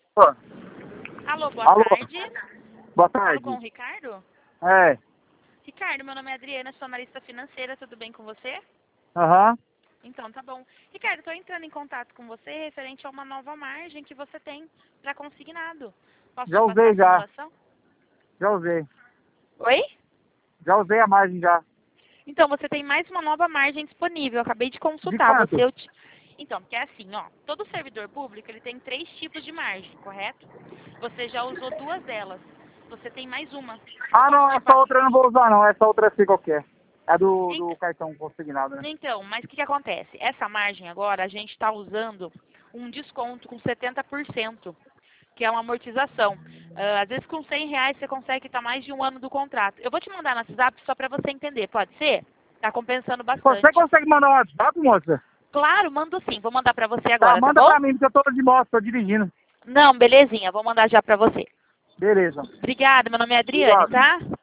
Pô, Alô, boa alô, tarde. boa Falo tarde. com o Ricardo? É, Ricardo, meu nome é Adriana, sou analista financeira, tudo bem com você? aham. Então, tá bom. Ricardo, estou entrando em contato com você referente a uma nova margem que você tem para consignado. Posso te Já passar usei a já, simulação? já usei. Oi? Já usei a margem já. Então, você tem mais uma nova margem disponível. Eu acabei de De consultar. quanto? Então, porque é assim, ó. Todo servidor público, ele tem 3 tipos de margem, correto? Você já usou 2 delas. Você tem mais uma. Eu Ah, posso não, te essa passar. outra eu não vou usar não, essa outra eu sei qual que é. É do Ent- cartão consignado, né? Então, mas o que acontece? Essa margem agora, a gente está usando um desconto com 70%, que é uma amortização. Às vezes com R$ 100 você consegue estar mais de um ano do contrato. Eu vou te mandar no WhatsApp só para você entender, pode ser? Tá compensando Você bastante. consegue mandar um WhatsApp, moça? Claro, mando sim. Vou mandar para você Tá, agora, tá manda bom? pra mim, porque eu tô de moto, tô dirigindo. Não, belezinha. Vou mandar já para você. Beleza. Obrigada, meu nome é Adriane, Obrigado. tá?